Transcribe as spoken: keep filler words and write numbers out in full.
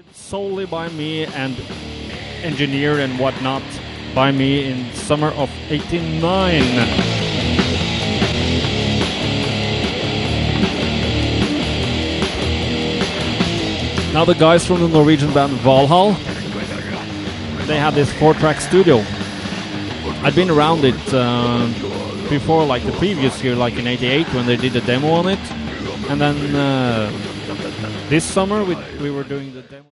solely by me and engineered and whatnot by me in summer of eighty-nine. Now the guys from the Norwegian band Valhall, they had this four-track studio. I'd been around it uh, before, like the previous year, like in eighty-eight, when they did a demo on it. And then uh, this summer we, we were doing the demo.